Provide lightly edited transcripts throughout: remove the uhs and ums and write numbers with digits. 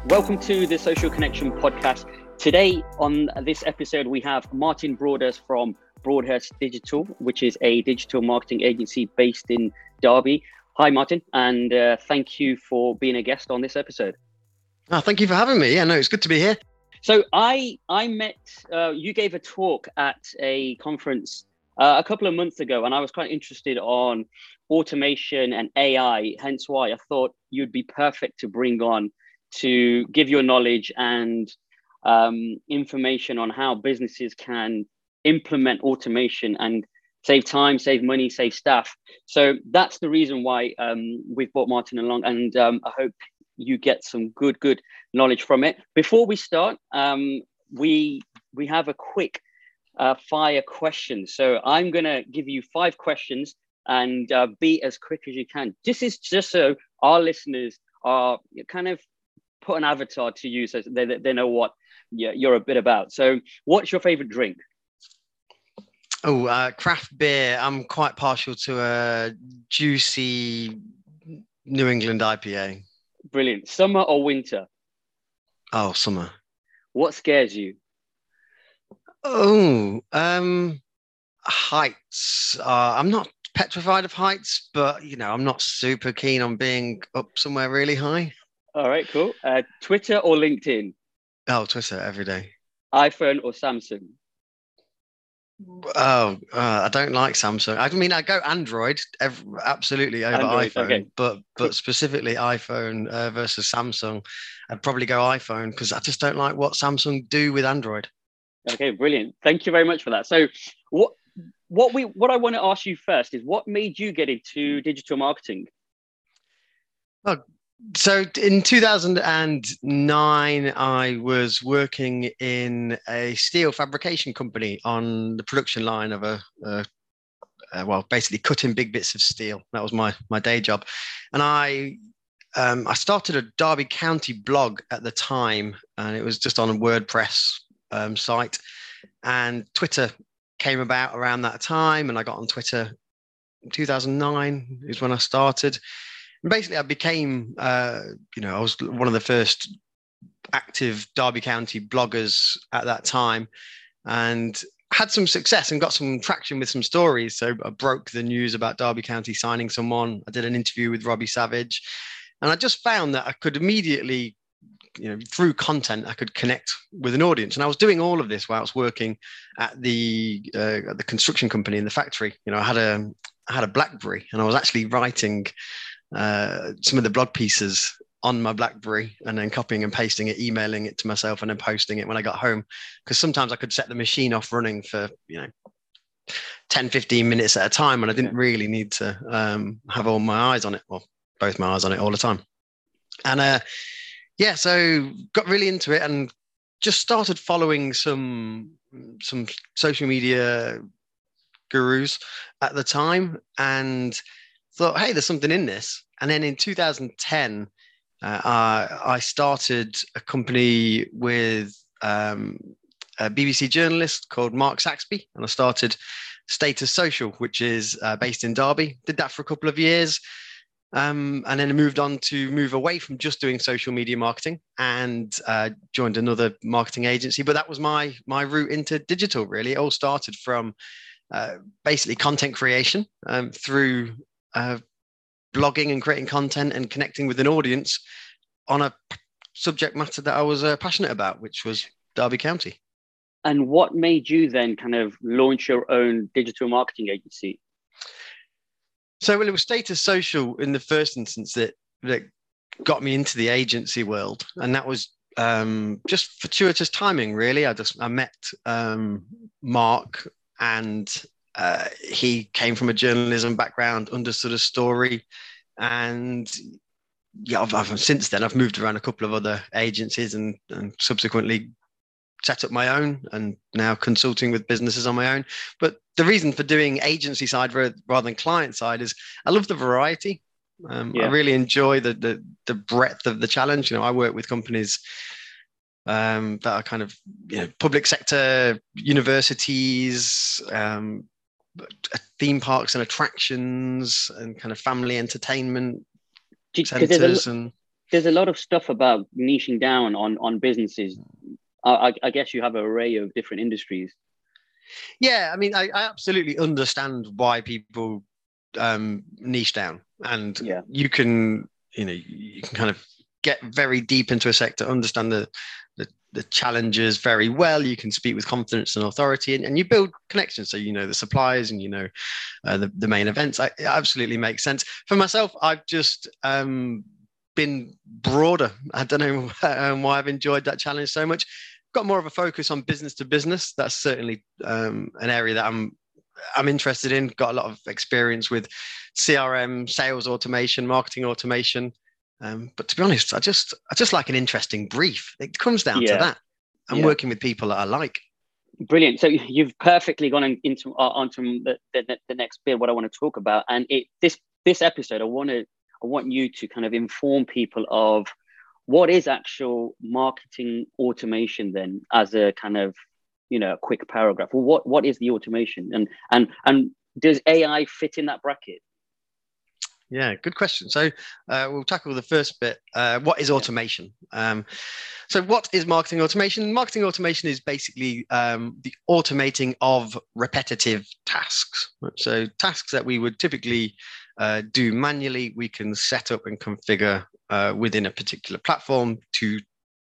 Welcome to the Social Connection podcast. Today on this episode, we have Martin Broadhurst from Broadhurst Digital, which is a digital marketing agency based in Derby. Hi, Martin, and thank you for being a guest on this episode. Oh, thank you for having me. Yeah, no, it's good to be here. So I met, you gave a talk at a conference a couple of months ago, and I was quite interested on automation and AI, hence why I thought you'd be perfect to bring on to give your knowledge and information on how businesses can implement automation and save time, save money, save staff. So that's the reason why we've brought Martin along, and I hope you get some good knowledge from it. Before we start, we have a quick fire question. So I'm going to give you 5 questions and be as quick as you can. This is just so our listeners are kind of put an avatar to you so they know what you're a bit about. So what's your favorite drink? Craft beer. I'm quite partial to a juicy New England IPA. Brilliant. Summer or winter? Oh, summer. What scares you? Heights. I'm not petrified of heights, but I'm not super keen on being up somewhere really high. All right, cool. Twitter or LinkedIn? Oh, Twitter every day. iPhone or Samsung? I don't like Samsung. I mean, I go Android absolutely over Android, iPhone, okay. but specifically iPhone versus Samsung, I'd probably go iPhone because I just don't like what Samsung do with Android. Okay, brilliant. Thank you very much for that. So what I want to ask you first is what made you get into digital marketing? So in 2009, I was working in a steel fabrication company on the production line of basically cutting big bits of steel. That was my day job. And I started a Derby County blog at the time, and it was just on a WordPress site. And Twitter came about around that time, and I got on Twitter in 2009 is when I started. And basically, I became, I was one of the first active Derby County bloggers at that time, and had some success and got some traction with some stories. So I broke the news about Derby County signing someone. I did an interview with Robbie Savage, and I just found that I could immediately, through content, I could connect with an audience. And I was doing all of this while I was working at the construction company in the factory. I had a BlackBerry, and I was actually writing some of the blog pieces on my BlackBerry and then copying and pasting it, emailing it to myself, and then posting it when I got home. Because sometimes I could set the machine off running for 10-15 minutes at a time, and I didn't really need to have all my eyes on it, or both my eyes on it all the time. And so got really into it and just started following some social media gurus at the time, and thought, hey, there's something in this. And then in 2010, I started a company with a BBC journalist called Mark Saxby, and I started Status Social, which is based in Derby. Did that for a couple of years, and then moved away from just doing social media marketing and joined another marketing agency. But that was my route into digital, really. It all started from basically content creation through blogging and creating content and connecting with an audience on a subject matter that I was passionate about, which was Derby County. And what made you then kind of launch your own digital marketing agency? So, it was Status Social in the first instance that got me into the agency world. And that was just fortuitous timing, really. I met Mark, and he came from a journalism background, understood a story, and since then I've moved around a couple of other agencies and subsequently set up my own, and now consulting with businesses on my own. But the reason for doing agency side rather than client side is I love the variety. I really enjoy the breadth of the challenge. I work with companies that are kind of public sector, universities, theme parks and attractions, and kind of family entertainment centers. there's a lot of stuff about niching down on businesses. I guess you have an array of different industries. Yeah, I mean, I absolutely understand why people niche down, and Yeah. you can kind of get very deep into a sector, understand the challenges very well. You can speak with confidence and authority, and you build connections. So you know the suppliers, and you know the main events. It absolutely makes sense. For myself, I've just been broader. I don't know why I've enjoyed that challenge so much. Got more of a focus on business to business. That's certainly an area that I'm interested in. Got a lot of experience with CRM, sales automation, marketing automation. But to be honest, I just like an interesting brief. It comes down to that. I'm working with people that I like. Brilliant. So you've perfectly gone into onto the next bit, what I want to talk about. And this episode, I want you to kind of inform people of what is actual marketing automation then, as a kind of, a quick paragraph. Well, what is the automation, and does AI fit in that bracket? Yeah, good question. So we'll tackle the first bit. What is automation? So what is marketing automation? Marketing automation is basically the automating of repetitive tasks. So tasks that we would typically do manually, we can set up and configure within a particular platform to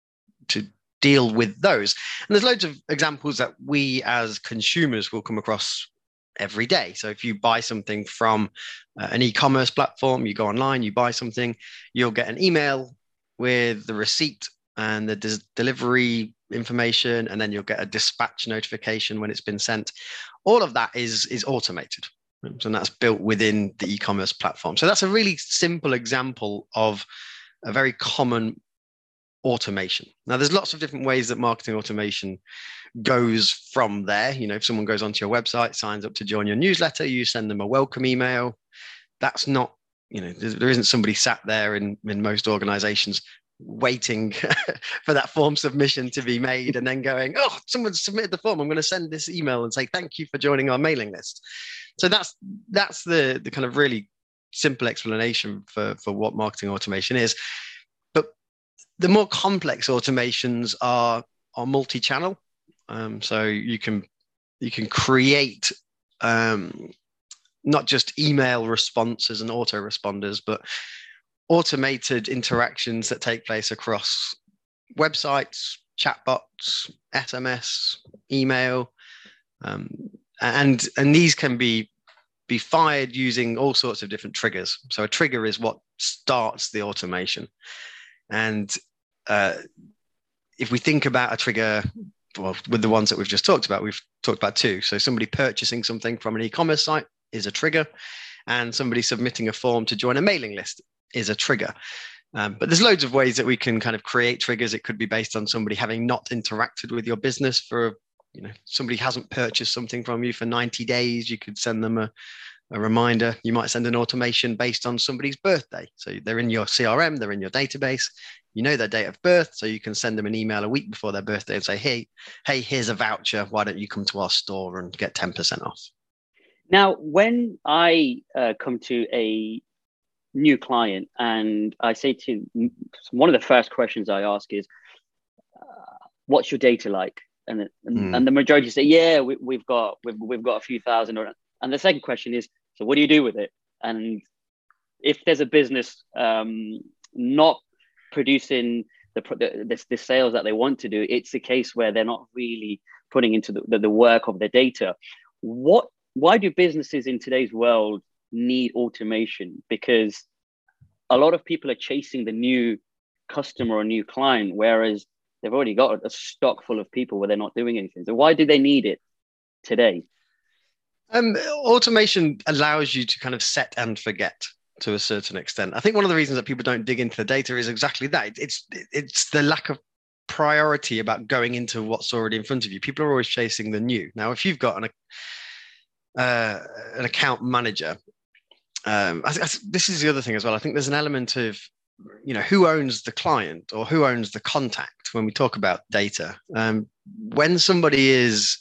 deal with those. And there's loads of examples that we as consumers will come across every day. So if you buy something from an e-commerce platform, you go online, you buy something, you'll get an email with the receipt and the delivery information, and then you'll get a dispatch notification when it's been sent. All of that is automated, and that's built within the e-commerce platform. So that's a really simple example of a very common automation. Now, there's lots of different ways that marketing automation goes from there. If someone goes onto your website, signs up to join your newsletter, you send them a welcome email. That's not, there isn't somebody sat there in most organizations waiting for that form submission to be made and then going, oh, someone submitted the form, I'm going to send this email and say thank you for joining our mailing list. So that's the kind of really simple explanation for what marketing automation is. But the more complex automations are multi-channel. So you can create not just email responses and autoresponders, but automated interactions that take place across websites, chatbots, SMS, email, and these can be fired using all sorts of different triggers. So a trigger is what starts the automation. And if we think about a trigger, well, with the ones that we've just talked about, we've talked about two. So somebody purchasing something from an e-commerce site is a trigger, and somebody submitting a form to join a mailing list is a trigger. But there's loads of ways that we can kind of create triggers. It could be based on somebody having not interacted with your business for, somebody hasn't purchased something from you for 90 days. You could send them a reminder. You might send an automation based on somebody's birthday. So they're in your CRM, they're in your database, their date of birth. So you can send them an email a week before their birthday and say, hey, here's a voucher. Why don't you come to our store and get 10% off? Now, when I come to a new client and I say to one of the first questions I ask is, what's your data like? And the majority say, yeah, we've got a few thousand. And the second question is, so what do you do with it? And if there's a business not producing the sales that they want to do, it's a case where they're not really putting into the work of their data. Why do businesses in today's world need automation? Because a lot of people are chasing the new customer or new client, whereas they've already got a stock full of people where they're not doing anything. So why do they need it today? Automation allows you to kind of set and forget to a certain extent. I think one of the reasons that people don't dig into the data is exactly that. It's the lack of priority about going into what's already in front of you. People are always chasing the new. Now, if you've got an account manager, this is the other thing as well. I think there's an element of, who owns the client or who owns the contact when we talk about data. When somebody is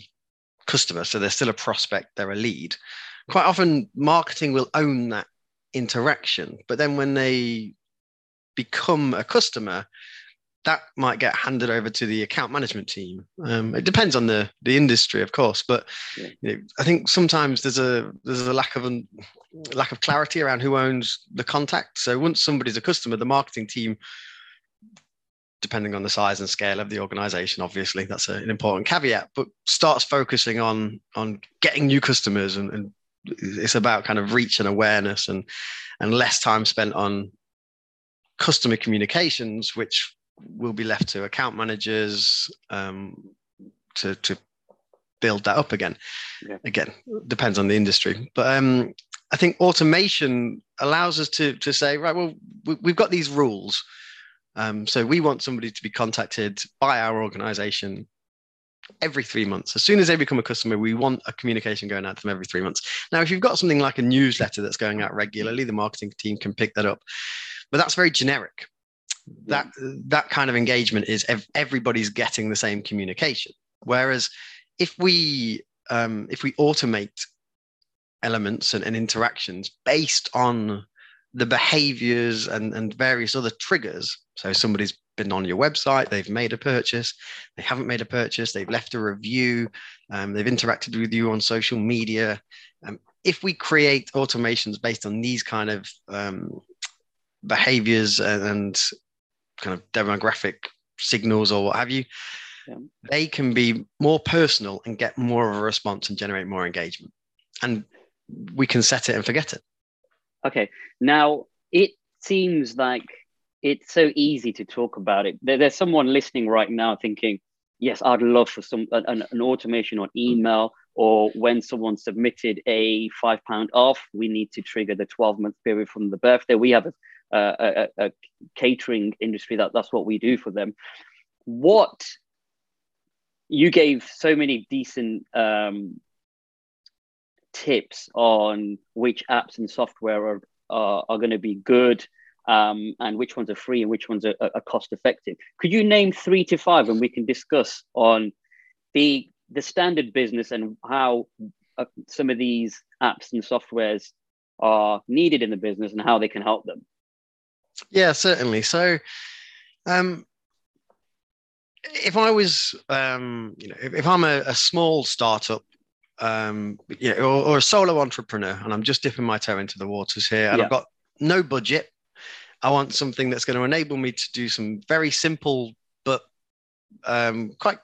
pre-customer, so they're still a prospect, they're a lead, quite often marketing will own that interaction. But then when they become a customer, that might get handed over to the account management team. It depends on the industry, of course, but I think sometimes there's a lack of clarity around who owns the contact. So once somebody's a customer, the marketing team, depending on the size and scale of the organization, obviously that's an important caveat, but starts focusing on getting new customers, and it's about kind of reach and awareness, and less time spent on customer communications, which will be left to account managers to build that up again. Again, depends on the industry, but I think automation allows us to say, right, well, we've got these rules. So we want somebody to be contacted by our organization every 3 months. As soon as they become a customer, we want a communication going out to them every 3 months. Now, if you've got something like a newsletter that's going out regularly, the marketing team can pick that up, but that's very generic. That kind of engagement is everybody's getting the same communication. Whereas if we automate elements and interactions based on the behaviors and various other triggers, so somebody's been on your website, they've made a purchase, they haven't made a purchase, they've left a review, they've interacted with you on social media. If we create automations based on these kind of behaviors and kind of demographic signals or what have you, they can be more personal and get more of a response and generate more engagement. And we can set it and forget it. Okay. Now, it seems like it's so easy to talk about it. There's someone listening right now thinking, yes, I'd love for an automation on email, or when someone submitted a £5 off, we need to trigger the 12-month period from the birthday. We have a catering industry that's what we do for them. What you gave so many decent tips on which apps and software are going to be good, and which ones are free and which ones are cost effective. Could you name 3 to 5, and we can discuss on the standard business and how some of these apps and softwares are needed in the business and how they can help them? Yeah, certainly. So if I was, if I'm a small startup, or a solo entrepreneur, and I'm just dipping my toe into the waters here, and I've got no budget, I want something that's going to enable me to do some very simple but quite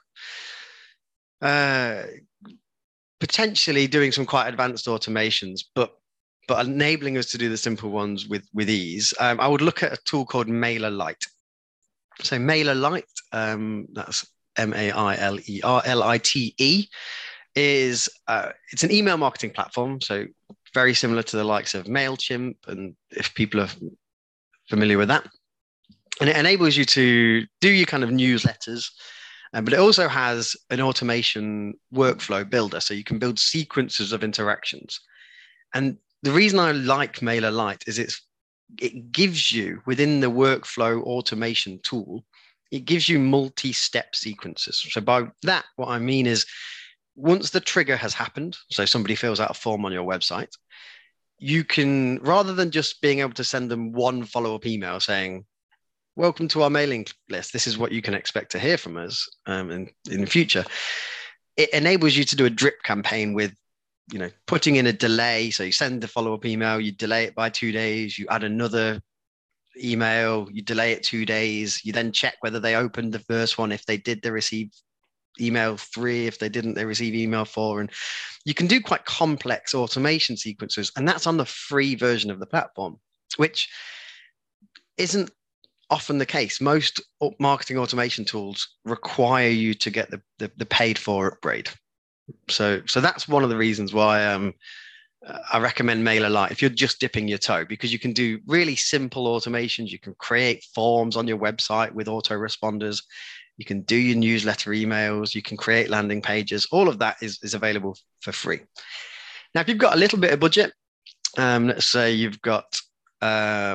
potentially doing some quite advanced automations, but enabling us to do the simple ones with ease. I would look at a tool called MailerLite. So MailerLite, that's MailerLite, is it's an email marketing platform. So very similar to the likes of MailChimp, and if people are familiar with that. And it enables you to do your kind of newsletters, but it also has an automation workflow builder. So you can build sequences of interactions. And the reason I like MailerLite is it gives you, within the workflow automation tool, it gives you multi-step sequences. So by that, what I mean is, once the trigger has happened, so somebody fills out a form on your website, you can, rather than just being able to send them one follow-up email saying, welcome to our mailing list, this is what you can expect to hear from us in the future, it enables you to do a drip campaign with, putting in a delay. So you send the follow-up email, you delay it by 2 days, you add another email, you delay it 2 days, you then check whether they opened the first one. If they did, they receive email 3. If they didn't, they receive email 4. And you can do quite complex automation sequences, and that's on the free version of the platform, which isn't often the case. Most marketing automation tools require you to get the paid for upgrade. So that's one of the reasons why I recommend MailerLite if you're just dipping your toe, because you can do really simple automations. You can create forms on your website with autoresponders. You can do your newsletter emails. You can create landing pages. All of that is available for free. Now, if you've got a little bit of budget, let's say you've got, I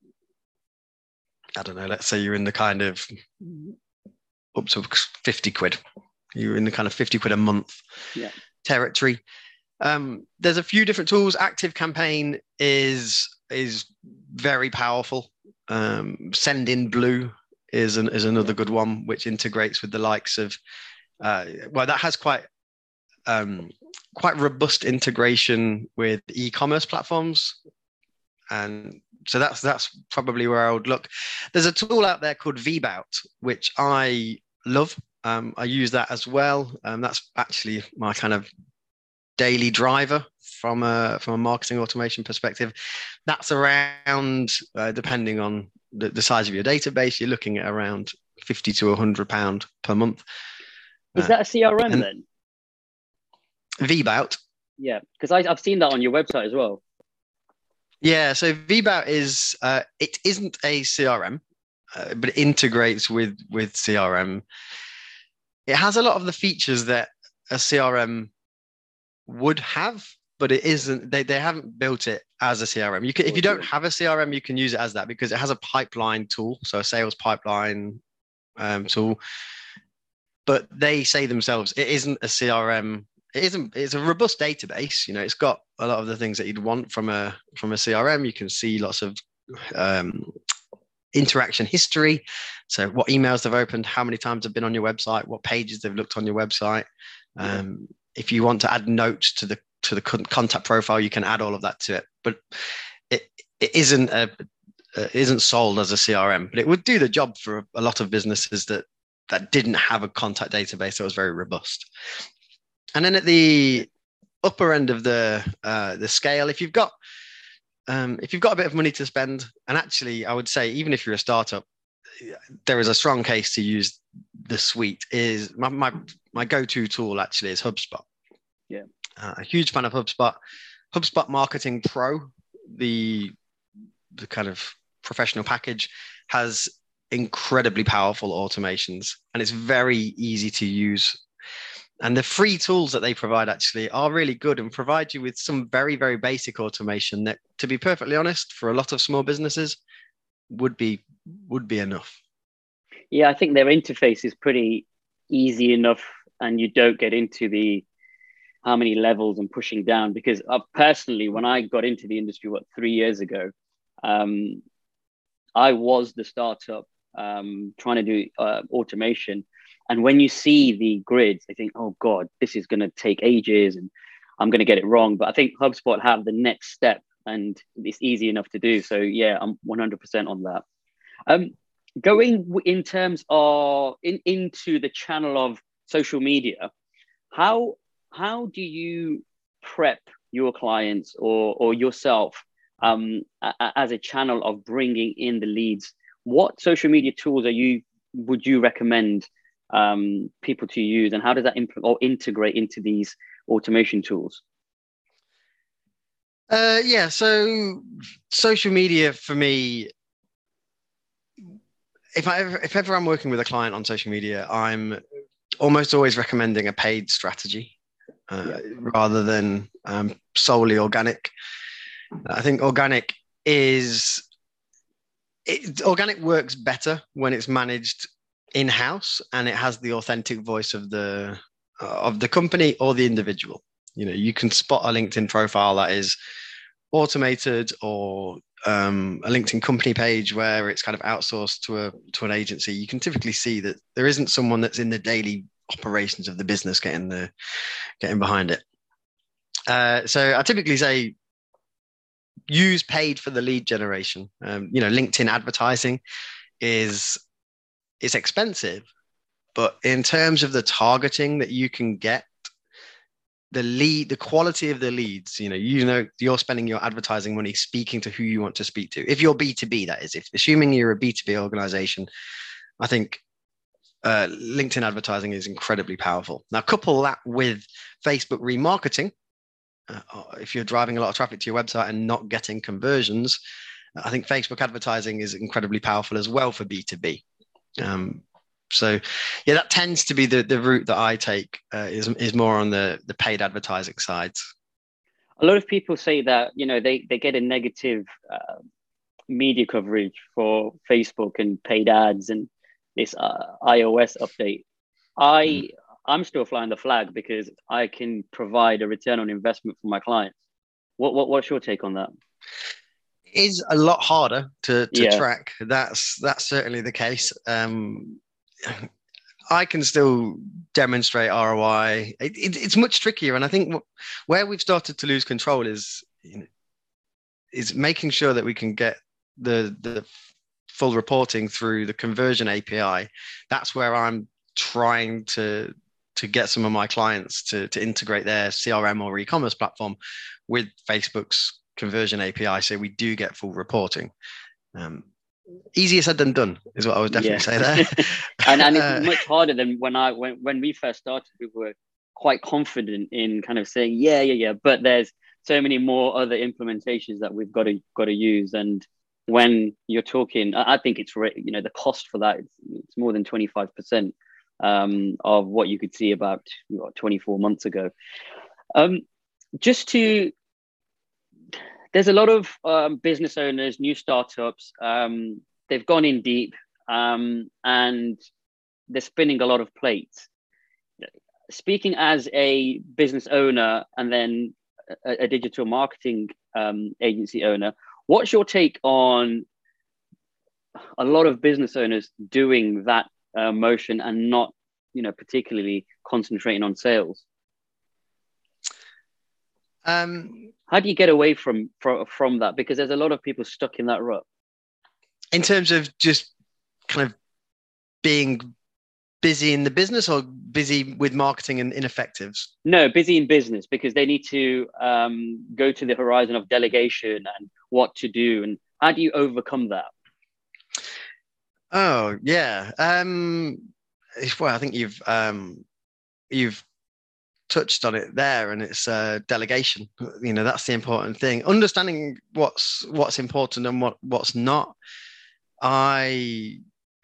don't know, let's say you're in the kind of up to 50 quid. You're in the kind of 50 quid a month territory. There's a few different tools. ActiveCampaign is is very powerful. Sendinblue is another good one, which integrates with the likes of that has quite robust integration with e-commerce platforms, and so that's probably where I would look. There's a tool out there called VBout, which I love. I use that as well. That's actually my kind of daily driver from a marketing automation perspective. That's around, depending on the size of your database, you're looking at around £50 to £100 per month. Is that a CRM then? VBout. Yeah, because I've seen that on your website as well. Yeah, so VBout is it isn't a CRM, but it integrates with CRM. It has a lot of the features that a CRM would have, but it isn't. They haven't built it as a CRM. You can, if you don't have a CRM, you can use it as that because it has a pipeline tool, so a sales pipeline tool. But they say themselves, it isn't a CRM. It's a robust database. You know, it's got a lot of the things that you'd want from a CRM. You can see lots of interaction history. So what emails they've opened, how many times they've been on your website, what pages they've looked on your website. If you want to add notes to the contact profile, you can add all of that to it. But it isn't sold as a CRM, but it would do the job for a lot of businesses that didn't have a contact database that was very robust. And then at the upper end of the scale, if you've got a bit of money to spend, and actually I would say even if you're a startup, there is a strong case to use the suite. Is my go-to tool actually is HubSpot. Yeah, a huge fan of HubSpot. HubSpot Marketing Pro, the kind of professional package, has incredibly powerful automations, and it's very easy to use. And the free tools that they provide actually are really good and provide you with some very, very basic automation that, to be perfectly honest, for a lot of small businesses would be enough. Yeah, I think their interface is pretty easy enough, and you don't get into the how many levels and pushing down. Because personally, when I got into the industry, 3 years ago, I was the startup trying to do automation. And when you see the grids, I think, oh God, this is going to take ages and I'm going to get it wrong. But I think HubSpot have the next step and it's easy enough to do. So yeah, I'm 100% on that. Going in terms of into the channel of social media, how do you prep your clients or yourself as a channel of bringing in the leads? What social media tools would you recommend people to use, and how does that integrate into these automation tools? So social media for me, if ever I'm working with a client on social media, I'm almost always recommending a paid strategy rather than solely organic. I think organic works better when it's managed in-house and it has the authentic voice of the company or the individual. You know, you can spot a LinkedIn profile that is automated, or a LinkedIn company page where it's kind of outsourced to an agency. You can typically see that there isn't someone that's in the daily operations of the business getting behind it. So I typically say use paid for the lead generation. LinkedIn advertising it's expensive, but in terms of the targeting that you can get, the quality of the leads, you're spending your advertising money speaking to who you want to speak to. If you're B2B, that is, if assuming you're a B2B organization, I think LinkedIn advertising is incredibly powerful. Now, couple that with Facebook remarketing. If you're driving a lot of traffic to your website and not getting conversions, I think Facebook advertising is incredibly powerful as well for B2B. So yeah, that tends to be the route that I take, is more on the paid advertising side. A lot of people say that, they get a negative media coverage for Facebook and paid ads and this iOS update. I'm still flying the flag because I can provide a return on investment for my clients. What's your take on that? is a lot harder to Yeah. track. That's certainly the case. I can still demonstrate ROI. It's much trickier, and I think where we've started to lose control is making sure that we can get the full reporting through the conversion API. That's where I'm trying to get some of my clients to integrate their CRM or e-commerce platform with Facebook's conversion API, so we do get full reporting. Easier said than done is what I would definitely say there. and it's much harder than when we first started. We were quite confident in kind of saying yeah, but there's so many more other implementations that we've got to use. And when you're talking, I think it's the cost for that, it's more than 25% of what you could see about 24 months ago. There's a lot of business owners, new startups. They've gone in deep, and they're spinning a lot of plates. Speaking as a business owner and then a digital marketing agency owner, what's your take on a lot of business owners doing that motion and not, particularly concentrating on sales? How do you get away from that? Because there's a lot of people stuck in that rut. In terms of just kind of being busy in the business or busy with marketing and ineffectives? No, busy in business, because they need to go to the horizon of delegation and what to do. And how do you overcome that? Oh, yeah. Well, I think you've touched on it there, and it's delegation. That's the important thing. Understanding what's important and what's not. I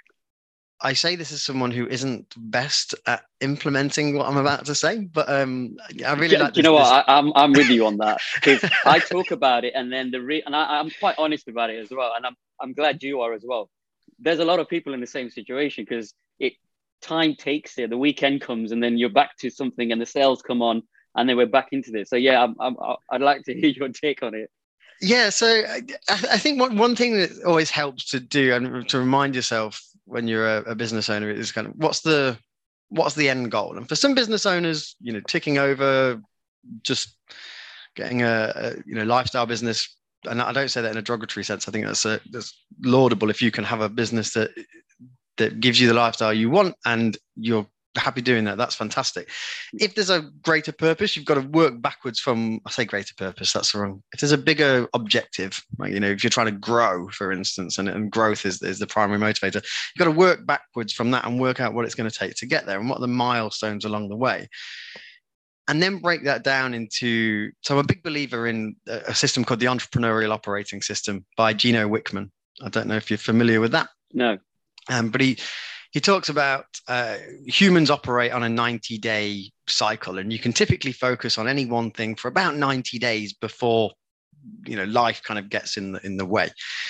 say this as someone who isn't best at implementing what I'm about to say, but I really like. You know what? I'm with you on that, because I talk about it, and then I'm quite honest about it as well, and I'm glad you are as well. There's a lot of people in the same situation, because time takes it. The weekend comes, and then you're back to something, and the sales come on, and then we're back into this. So yeah, I'd like to hear your take on it. Yeah, so I think one thing that always helps to do and to remind yourself when you're a business owner is kind of what's the end goal. And for some business owners, ticking over, just getting a lifestyle business. And I don't say that in a derogatory sense. I think that's laudable if you can have a business that gives you the lifestyle you want and you're happy doing that. That's fantastic. If there's a greater purpose, you've got to work backwards from, I say greater purpose, that's wrong. If there's a bigger objective, like, if you're trying to grow, for instance, and growth is the primary motivator, you've got to work backwards from that and work out what it's going to take to get there and what are the milestones along the way. And then break that down into, so I'm a big believer in a system called the Entrepreneurial Operating System by Gino Wickman. I don't know if you're familiar with that. No. But he talks about humans operate on a 90-day cycle, and you can typically focus on any one thing for about 90 days before life kind of gets in the way.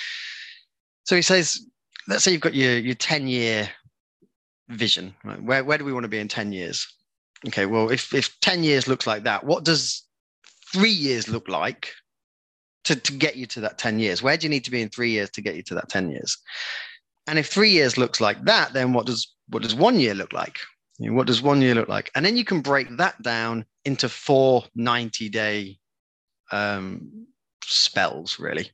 So he says, let's say you've got your 10-year vision, right? Where do we want to be in 10 years? Okay, well, if 10 years looks like that, what does 3 years look like to get you to that 10 years? Where do you need to be in 3 years to get you to that 10 years? And if 3 years looks like that, then what does 1 year look like? What does 1 year look like? And then you can break that down into 4 90-day spells, really.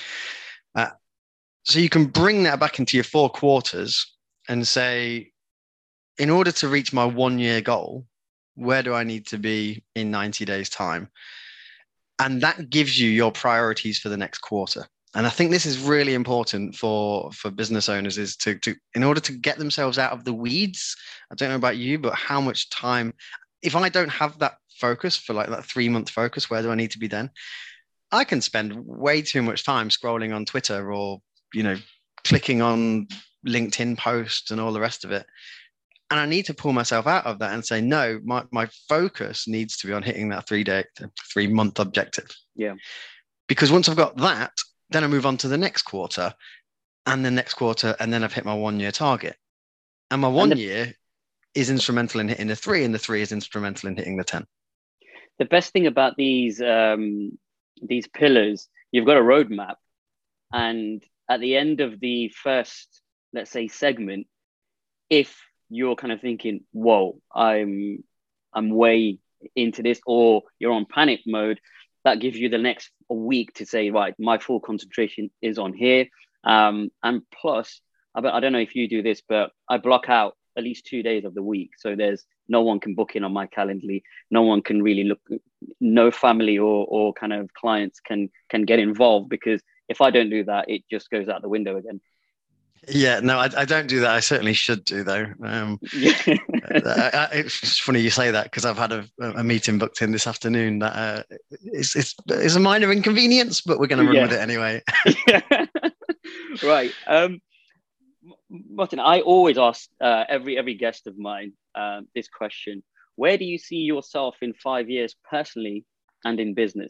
So you can bring that back into your 4 quarters and say, in order to reach my 1 year goal, where do I need to be in 90 days time? And that gives you your priorities for the next quarter. And I think this is really important for business owners, is to in order to get themselves out of the weeds. I don't know about you, but how much time, if I don't have that focus for like that 3-month focus, where do I need to be then? I can spend way too much time scrolling on Twitter or, clicking on LinkedIn posts and all the rest of it. And I need to pull myself out of that and say, no, my focus needs to be on hitting that 3-month objective. Yeah. Because once I've got that, then I move on to the next quarter and the next quarter, and then I've hit my 1 year target. And my 1 year is instrumental in hitting the 3, and the 3 is instrumental in hitting the 10. The best thing about these pillars, you've got a roadmap. And at the end of the first, let's say, segment, if you're kind of thinking, whoa, I'm way into this, or you're on panic mode, that gives you the next week to say, right, my full concentration is on here. And plus, I don't know if you do this, but I block out at least 2 days of the week. So there's no one can book in on my Calendly. No one can really look, no family or kind of clients can get involved, because if I don't do that, it just goes out the window again. Yeah, no, I don't do that. I certainly should do, though. Yeah. It's funny you say that, because I've had a meeting booked in this afternoon that it's a minor inconvenience, but we're going to run with it anyway. Yeah. Right. Martin, I always ask every guest of mine this question: where do you see yourself in 5 years, personally and in business?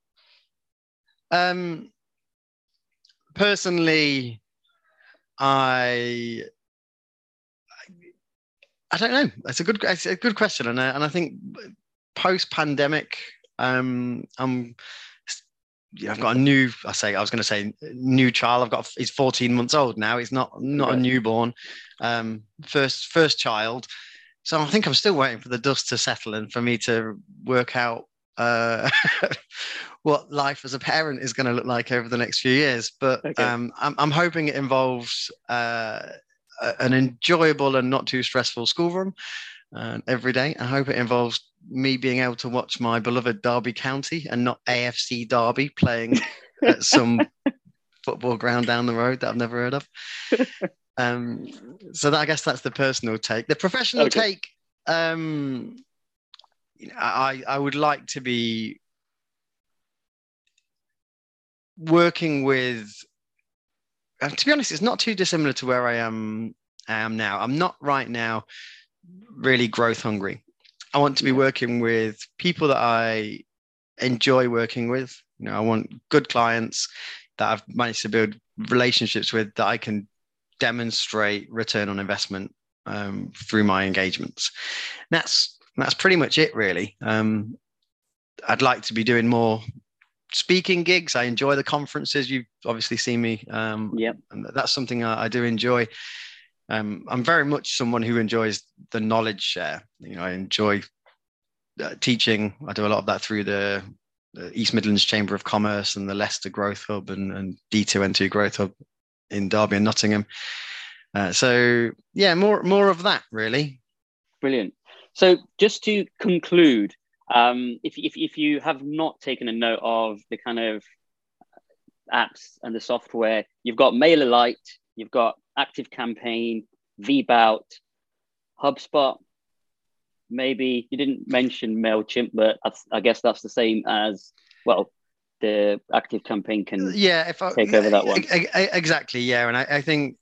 Personally, I don't know. It's a good question, and I think post pandemic, I've got a new. I was going to say new child. He's 14 months old now. He's not Okay. a newborn. First child. So I think I'm still waiting for the dust to settle and for me to work out what life as a parent is going to look like over the next few years. But Okay. I'm hoping it involves an enjoyable and not too stressful schoolroom every day. I hope it involves me being able to watch my beloved Derby County and not AFC Derby playing at some football ground down the road that I've never heard of. So I guess that's the personal take. The professional take, I would like to be working with, to be honest, it's not too dissimilar to where I am now. I'm not right now really growth hungry. I want to be working with people that I enjoy working with. I want good clients that I've managed to build relationships with, that I can demonstrate return on investment through my engagements. That's pretty much it, really. I'd like to be doing more speaking gigs. I enjoy the conferences. You've obviously seen me. And that's something I do enjoy. I'm very much someone who enjoys the knowledge share. I enjoy teaching. I do a lot of that through the East Midlands Chamber of Commerce and the Leicester Growth Hub and D2N2 Growth Hub in Derby and Nottingham. So yeah, more of that, really. Brilliant. So just to conclude, if you have not taken a note of the kind of apps and the software, you've got MailerLite, you've got ActiveCampaign, VBout, HubSpot. Maybe you didn't mention MailChimp, but I guess that's the same as, well, the ActiveCampaign can take over that one. Exactly, yeah. And I think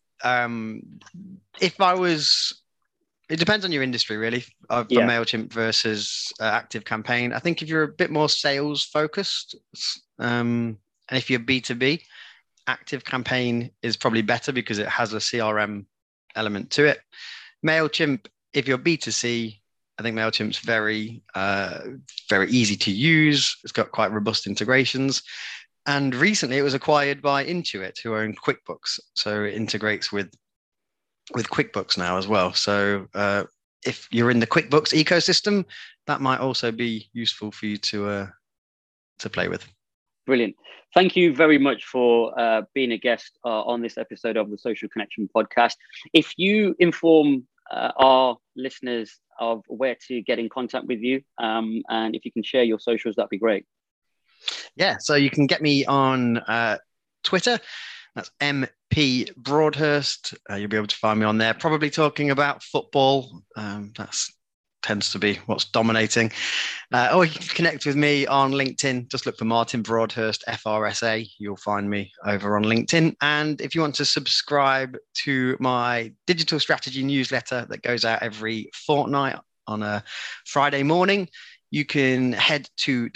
if I was, it depends on your industry, really, for MailChimp versus ActiveCampaign. I think if you're a bit more sales focused, and if you're B2B, ActiveCampaign is probably better because it has a CRM element to it. MailChimp, if you're B2C, I think MailChimp's very easy to use. It's got quite robust integrations. And recently it was acquired by Intuit, who own QuickBooks. So it integrates with QuickBooks now as well. So if you're in the QuickBooks ecosystem, that might also be useful for you to play with. Brilliant. Thank you very much for being a guest on this episode of the Social Connection podcast. If you inform our listeners of where to get in contact with you, and if you can share your socials, that'd be great. Yeah, so you can get me on Twitter. That's MP Broadhurst. You'll be able to find me on there, probably talking about football. That's tends to be what's dominating. Or you can connect with me on LinkedIn. Just look for Martin Broadhurst, FRSA. You'll find me over on LinkedIn. And if you want to subscribe to my digital strategy newsletter that goes out every fortnight on a Friday morning, you can head to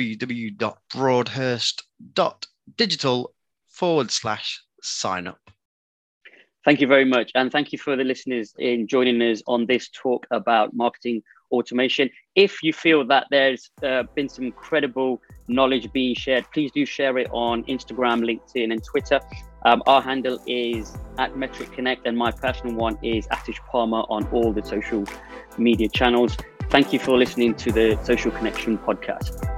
www.broadhurst.digital/sign up. Thank you very much. And thank you for the listeners in joining us on this talk about marketing automation. If you feel that there's been some credible knowledge being shared, please do share it on Instagram, LinkedIn, and Twitter. Our handle is @MetricConnect, and my personal one is Atish Palmer on all the social media channels. Thank you for listening to the Social Connection podcast.